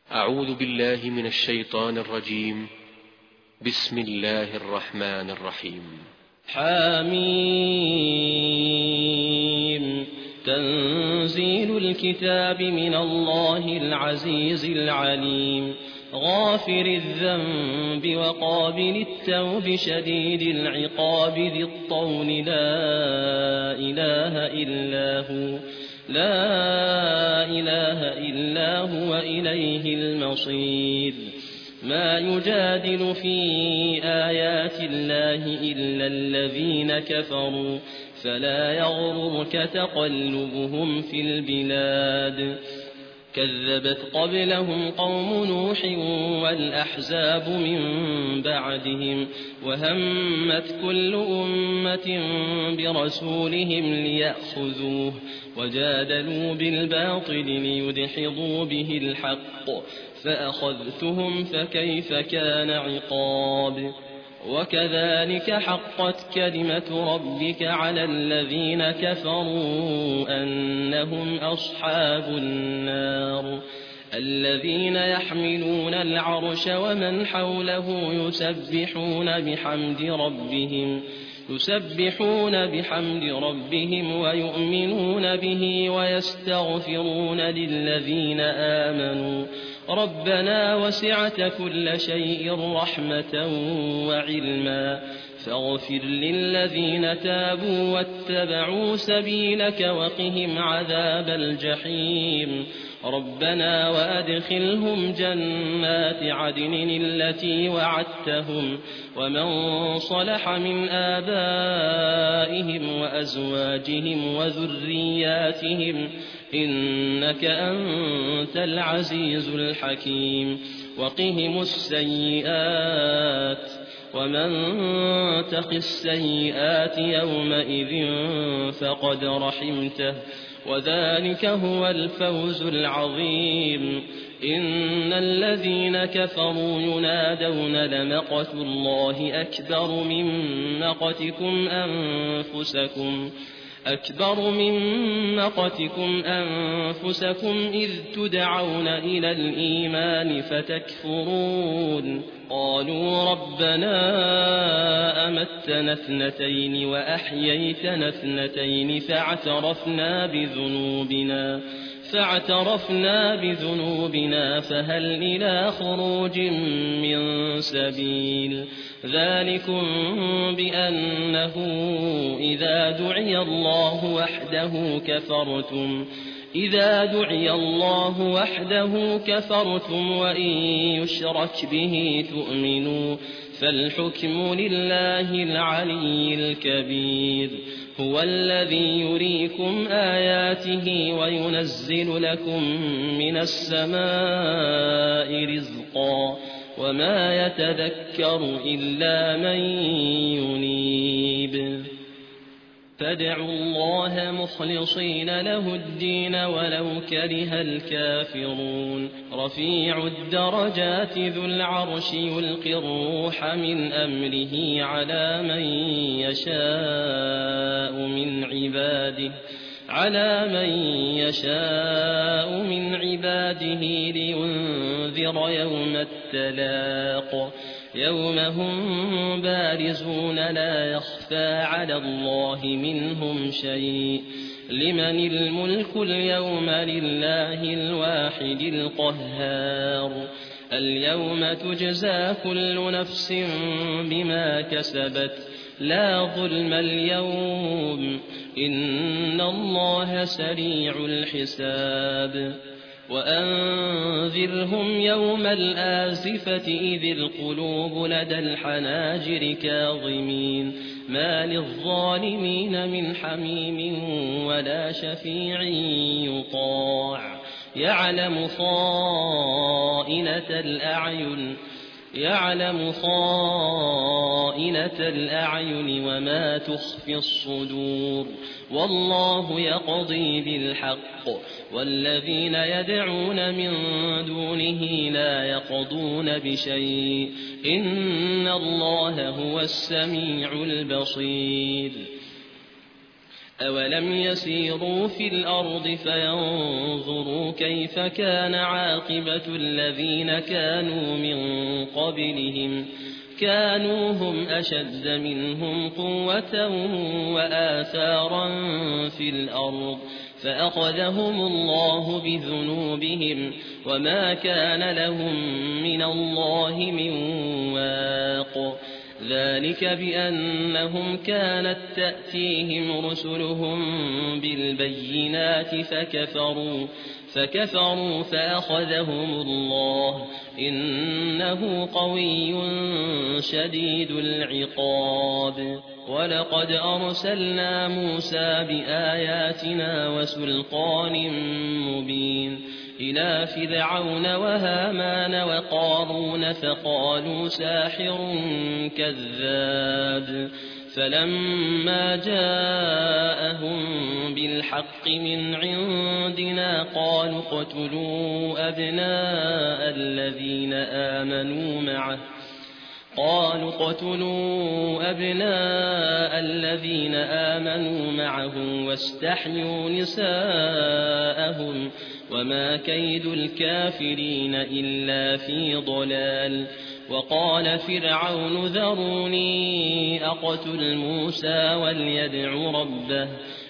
أعوذ بالله من الشيطان الرجيم. بسم الله الرحمن الرحيم. حميم. تنزيل الكتاب من الله العزيز العليم، غافر الذنب وقابل التوب شديد العقاب ذي الطول لا إله إلا هو إليه المصير. ما يجادل في آيات الله إلا الذين كفروا، فلا يغررك تقلبهم في البلاد. كذبت قبلهم قوم نوح والأحزاب من بعدهم، وهمت كل أمة برسولهم ليأخذوه، وجادلوا بالباطل ليدحضوا به الحق، فأخذتهم فكيف كان عقاب. وكذلك حقت كلمة ربك على الذين كفروا أنهم أصحاب النار. الذين يحملون العرش ومن حوله يسبحون بحمد ربهم ويؤمنون به ويستغفرون للذين آمنوا ربنا وسعت كل شيء رحمة وعلما، فاغفر للذين تابوا واتبعوا سبيلك وقهم عذاب الجحيم. ربنا وأدخلهم جنات عدن التي وعدتهم ومن صلح من آبائهم وأزواجهم وذرياتهم إنك أنت العزيز الحكيم. وقهم السيئات، ومن تق السيئات يومئذ فقد رحمته، وذلك هو الفوز العظيم. إن الذين كفروا ينادون لمقت الله أكبر من مقتكم أنفسكم إذ تدعون إلى الإيمان فتكفرون. قالوا ربنا أمتنا اثنتين وأحييتنا اثنتين فاعترفنا بذنوبنا فهل إلى خروج من سبيل. ذلكم بأنه إذا دعي الله وحده كفرتم وإن يشرك به تؤمنوا، فالحكم لله العلي الكبير. هو الذي يريكم آياته وينزل لكم من السماء رزقا، وما يتذكر إلا من ينيب. فادعوا الله مخلصين له الدين ولو كره الكافرون. رفيع الدرجات ذو العرش يلقي الروح من أمره على من يشاء من عباده لينذر يوم التلاق. يوم هم بارزون لا يخفى على الله منهم شيء. لمن الملك اليوم؟ لله الواحد القهار. اليوم تجزى كل نفس بما كسبت لا ظلم اليوم، إن الله سريع الحساب. وأنذرهم يوم الآزفة إذ القلوب لدى الحناجر كاظمين، ما للظالمين من حميم ولا شفيع يطاع. يعلم خائنة الأعين وما تخفي الصدور، والله يقضي بالحق، والذين يدعون من دونه لا يقضون بشيء، إن الله هو السميع البصير. أولم يسيروا في الأرض فينظروا كيف كان عاقبة الذين كانوا من قبلهم كانوا هم أشد منهم قوة وآثارا في الأرض فأخذهم الله بذنوبهم وما كان لهم من الله من واق ذلك بأنهم كانت تأتيهم رسلهم بالبينات فكفروا فأخذهم الله إنه قوي شديد العقاب ولقد أرسلنا موسى بآياتنا وسلطان مبين إلى فرعون وهامان وقارون فقالوا ساحر كذاب فلما جاءهم بالحق من عندنا قالوا اقتلوا أبناء الذين آمنوا معه واستحيوا نساءهم وما كيد الكافرين إلا في ضلال وقال فرعون ذروني أقتل موسى وليدع ربه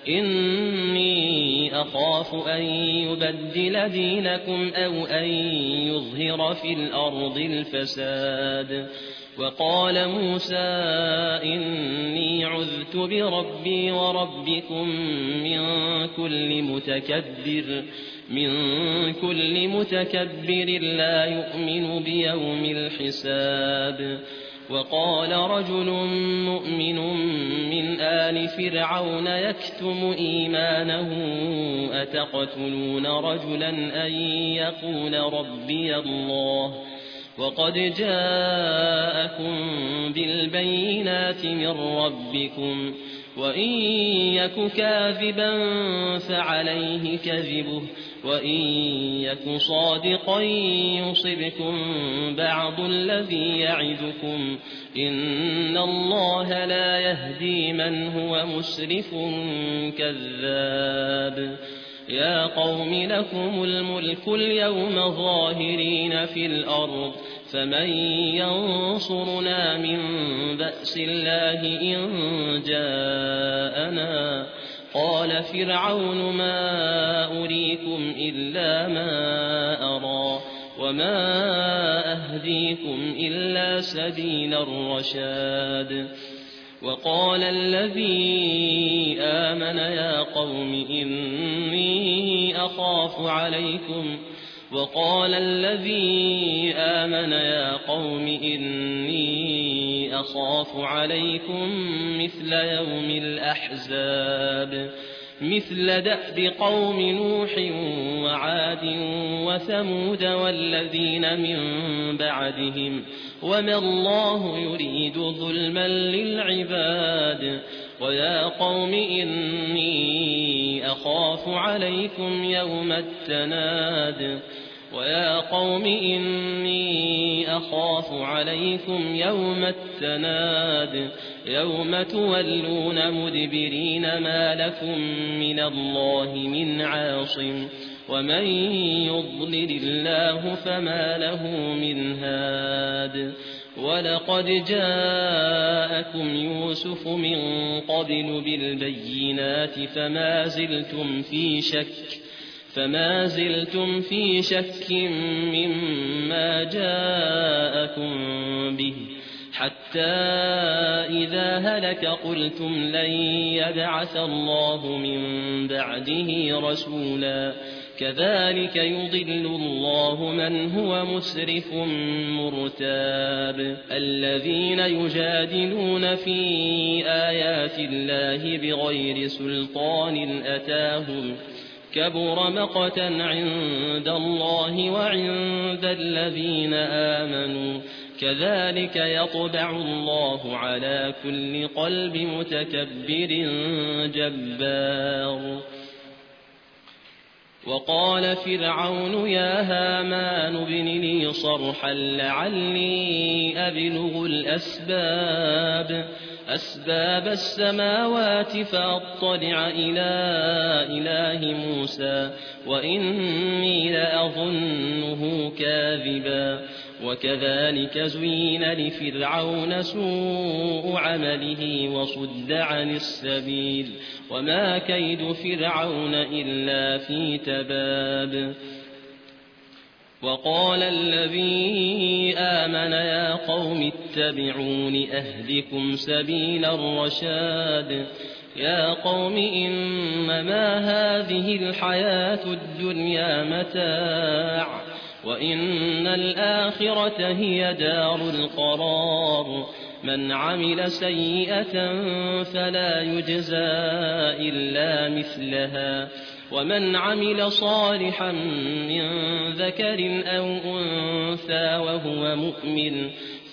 إني أخاف أن يبدل دينكم أو أن يظهر في الأرض الفساد وقال موسى إني عذت بربي وربكم من كل متكبر لا يؤمن بيوم الحساب وقال رجل مؤمن من آل فرعون يكتم إيمانه أتقتلون رجلا أن يقول ربي الله وقد جاءكم بالبينات من ربكم وإن يك كاذبا فعليه كذبه وإن يك صادقا يصبكم بعض الذي يعدكم إن الله لا يهدي من هو مسرف كذاب يا قوم لكم الملك اليوم ظاهرين في الأرض فمن ينصرنا من بأس الله إن جاءنا قال فرعون ما أريكم إلا ما أرى وما أهديكم إلا سبيل الرشاد وقال الذي آمن يا قوم إني أخاف عليكم مثل يوم الأحزاب مثل دأب قوم نوح وعاد وثمود والذين من بعدهم وما الله يريد ظلما للعباد ويا قوم إني أخاف عليكم يوم التناد يوم تولون مدبرين ما لكم من الله من عاصم ومن يضلل الله فما له من هاد ولقد جاءكم يوسف من قبل بالبينات فما زلتم في شك مما جاءكم به حتى إذا هلك قلتم لن يبعث الله من بعده رسولا كذلك يضل الله من هو مسرف مرتاب الذين يجادلون في آيات الله بغير سلطان أتاهم كبر مقتا عند الله وعند الذين آمنوا كذلك يطبع الله على كل قلب متكبر جبار وقال فرعون يا هامان ابن لي صرحا لعلي أبلغ الأسباب أسباب السماوات فأطلع إلى إله موسى وإني لأظنه كاذبا وكذلك زين لفرعون سوء عمله وصد عن السبيل وما كيد فرعون إلا في تباب وقال الذي آمن يا قوم اتبعون أهدكم سبيل الرشاد يا قوم إنما هذه الحياة الدنيا متاع وإن الآخرة هي دار القرار من عمل سيئة فلا يجزى إلا مثلها ومن عمل صالحا من ذكر أو أنثى وهو مؤمن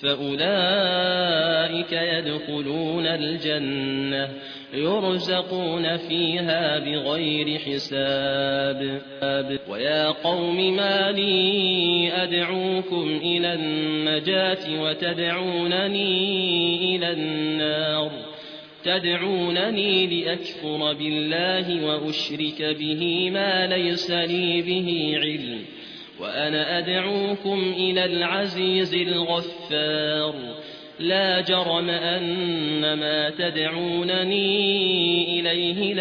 فأولئك يدخلون الجنة يرزقون فيها بغير حساب ويا قوم ما لي أدعوكم إلى النجاة وتدعونني إلى النار تدعونني لأكفر بالله وأشرك به ما ليس لي به علم وأنا أدعوكم إلى العزيز الغفار لا جرم أن ما تدعونني إليه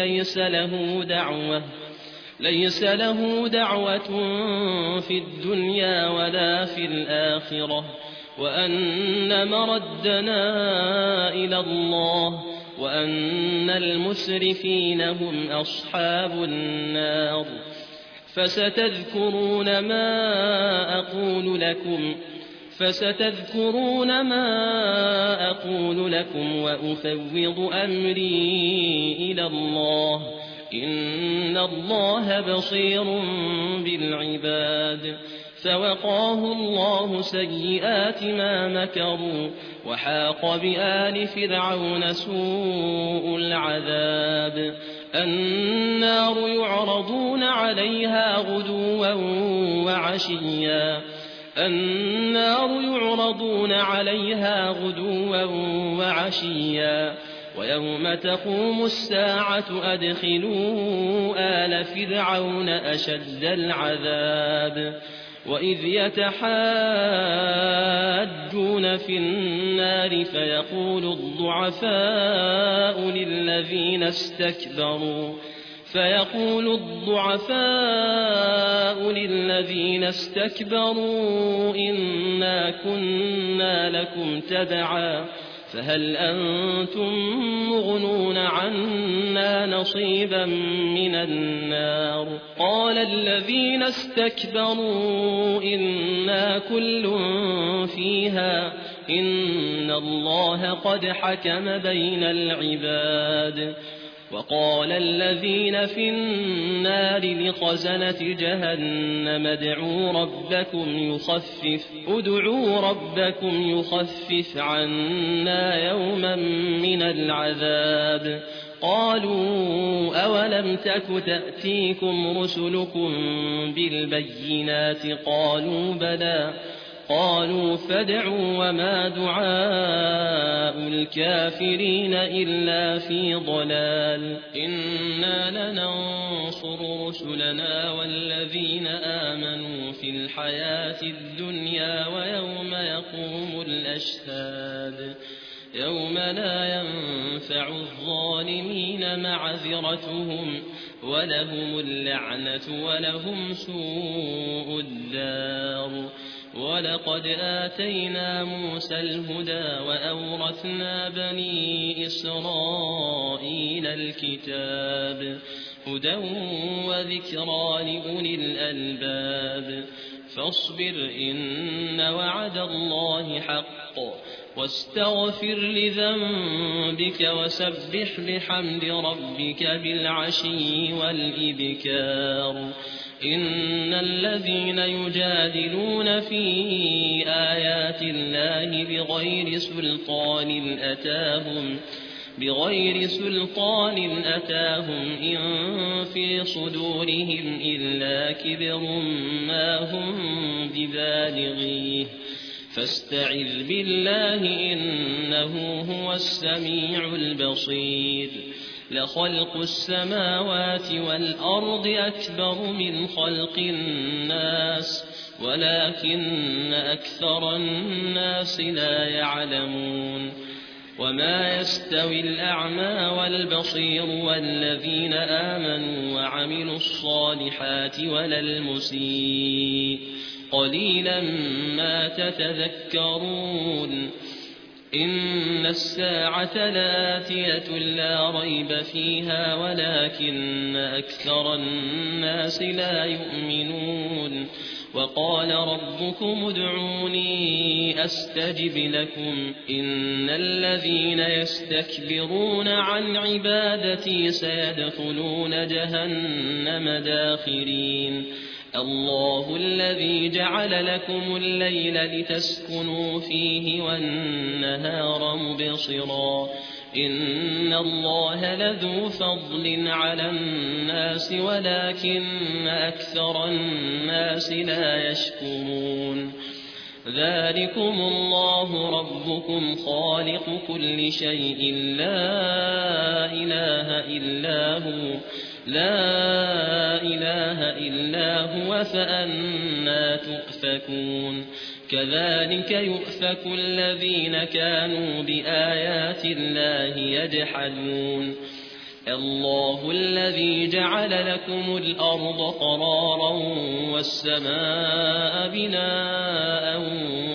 ليس له دعوة في الدنيا ولا في الآخرة وأن مردنا إلى الله وأن المسرفين هم أصحاب النار فستذكرون ما أقول لكم وأفوض أمري إلى الله إن الله بصير بالعباد فوقاه الله سيئات ما مكروا وحاق بآل فرعون سوء العذاب النار يعرضون عليها غدوا وعشيا ويوم تقوم الساعة أدخلوا آل فرعون أشد العذاب وإذ يتحاجون في النار فيقول الضعفاء للذين استكبروا إنا كنا لكم تبعا فهل أنتم مغنون عنا نصيبا من النار قال الذين استكبروا إنا كل فيها إن الله قد حكم بين العباد وقال الذين في النار لخزنة جهنم ادعوا ربكم يخفف عنا يوما من العذاب قالوا أولم تك تأتيكم رسلكم بالبينات قالوا بلى قالوا فادعوا وما دعاء الكافرين إلا في ضلال إنا لننصر رسلنا والذين آمنوا في الحياة الدنيا ويوم يقوم الأشهاد يوم لا ينفع الظالمين معذرتهم ولهم اللعنة ولهم سوء الدار ولقد آتينا موسى الهدى وأورثنا بني إسرائيل الكتاب هدى وذكرى لأولي الألباب فاصبر إن وعد الله حق واستغفر لذنبك وسبح بحمد ربك بالعشي والإبكار إن الذين يجادلون في آيات الله بغير سلطان أتاهم إن في صدورهم إلا كبر ما هم ببالغيه فاستعذ بالله إنه هو السميع البصير لخلق السماوات والأرض أكبر من خلق الناس ولكن أكثر الناس لا يعلمون وما يستوي الأعمى والبصير والذين آمنوا وعملوا الصالحات ولا المسيء قليلا ما تتذكرون إن الساعة لآتية لا ريب فيها ولكن أكثر الناس لا يؤمنون وقال ربكم ادعوني أستجب لكم إن الذين يستكبرون عن عبادتي سيدخلون جهنم داخرين الله الذي جعل لكم الليل لتسكنوا فيه والنهار مبصرا إن الله لذو فضل على الناس ولكن أكثر الناس لا يشكرون ذلكم الله ربكم خالق كل شيء لا إله إلا هو فأنى تؤفكون كذلك يؤفك الذين كانوا بآيات الله يجحدون الله الذي جعل لكم الأرض قرارا والسماء بناء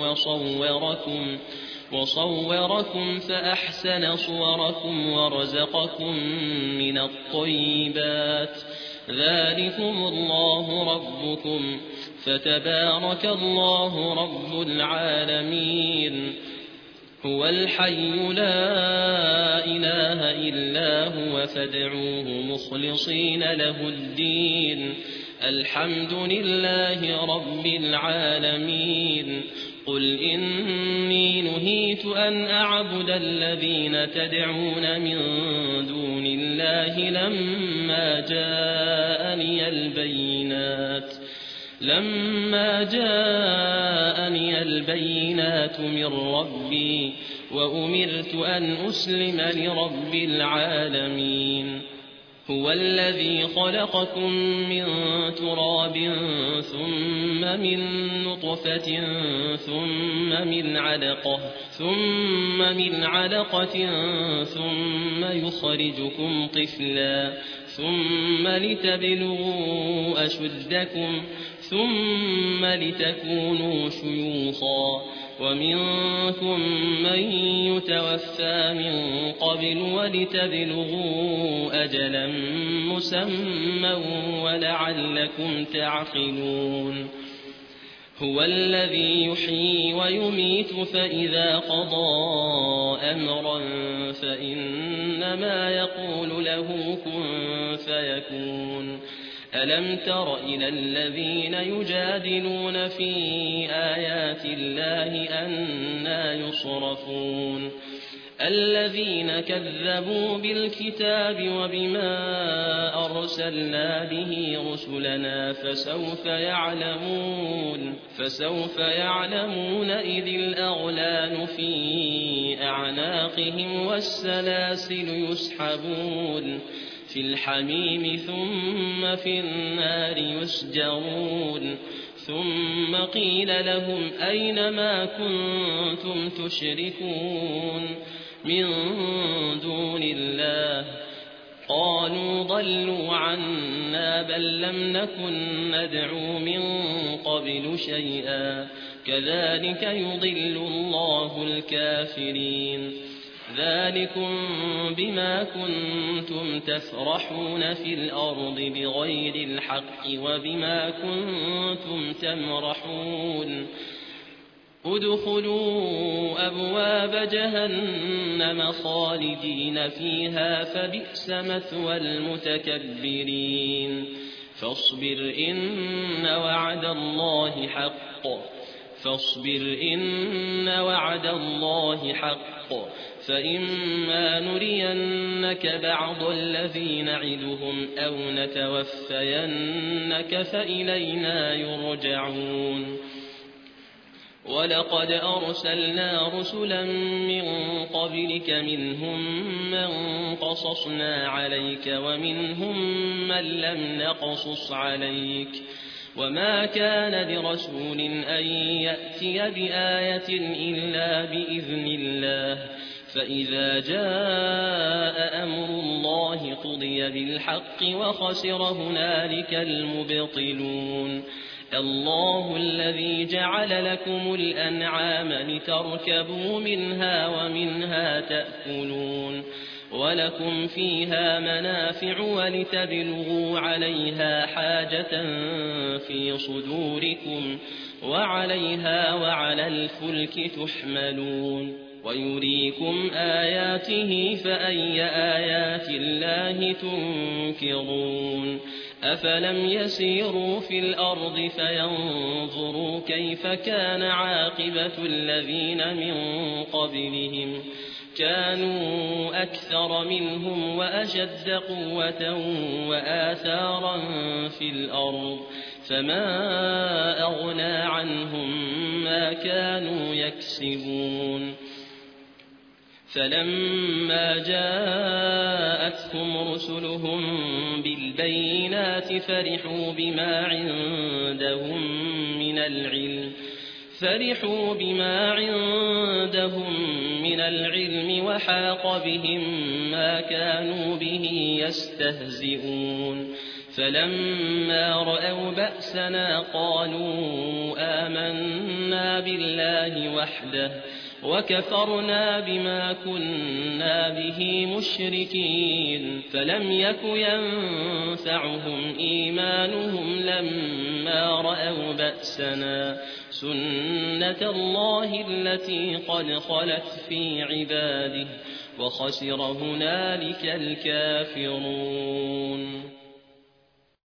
وصوركم فأحسن صوركم ورزقكم من الطيبات ذلكم الله ربكم فتبارك الله رب العالمين هو الحي لا إله إلا هو فادعوه مخلصين له الدين الحمد لله رب العالمين قل إني نهيت أن أعبد الذين تدعون من دون الله لما جاءني البينات من ربي وأمرت أن أسلم لرب العالمين هو الذي خلقكم من تراب ثم من نطفة ثم من علقة ثم يخرجكم طفلا ثم لتبلغوا أشدكم ثم لتكونوا شيوخا ومنكم من يتوفى من قبل ولتبلغوا أجلا مسمى ولعلكم تعقلون هو الذي يحيي ويميت فإذا قضى أمرا فإنما يقول له كن فيكون ألم تر إلى الذين يجادلون في آيات الله أنى يصرفون الذين كذبوا بالكتاب وبما أرسلنا به رسلنا فسوف يعلمون إذ الأغلال في أعناقهم والسلاسل يسحبون في الحميم ثم في النار يسجرون ثم قيل لهم أين ما كنتم تشركون من دون الله قالوا ضلوا عنا بل لم نكن ندعو من قبل شيئا كذلك يضل الله الكافرين ذلكم بما كنتم تفرحون في الأرض بغير الحق وبما كنتم تمرحون ادخلوا أبواب جهنم خالدين فيها فبئس مثوى المتكبرين فاصبر إن وعد الله حق فإما نرينك بعض الذي نعدهم أو نتوفينك فإلينا يرجعون ولقد أرسلنا رسلا من قبلك منهم من قصصنا عليك ومنهم من لم نقصص عليك وما كان لرسول أن يأتي بآية إلا بإذن الله فإذا جاء أمر الله قضي بالحق وخسر هنالك المبطلون الله الذي جعل لكم الأنعام لتركبوا منها ومنها تأكلون ولكم فيها منافع ولتبلغوا عليها حاجة في صدوركم وعليها وعلى الفلك تحملون ويريكم آياته فأي آيات الله تنكرون أفلم يسيروا في الأرض فينظروا كيف كان عاقبة الذين من قبلهم كانوا أكثر منهم وأشد قوة وآثارا في الأرض فما أغنى عنهم ما كانوا يكسبون فلما جاءتهم رسلهم بالبينات فرحوا بما عندهم من العلم وحاق بهم ما كانوا به يستهزئون فلما رأوا بأسنا قالوا آمنا بالله وحده وكفرنا بما كنا به مشركين فلم يك ينفعهم إيمانهم لما رأوا بأسنا سنة الله التي قد خلت في عباده وخسر هنالك الكافرون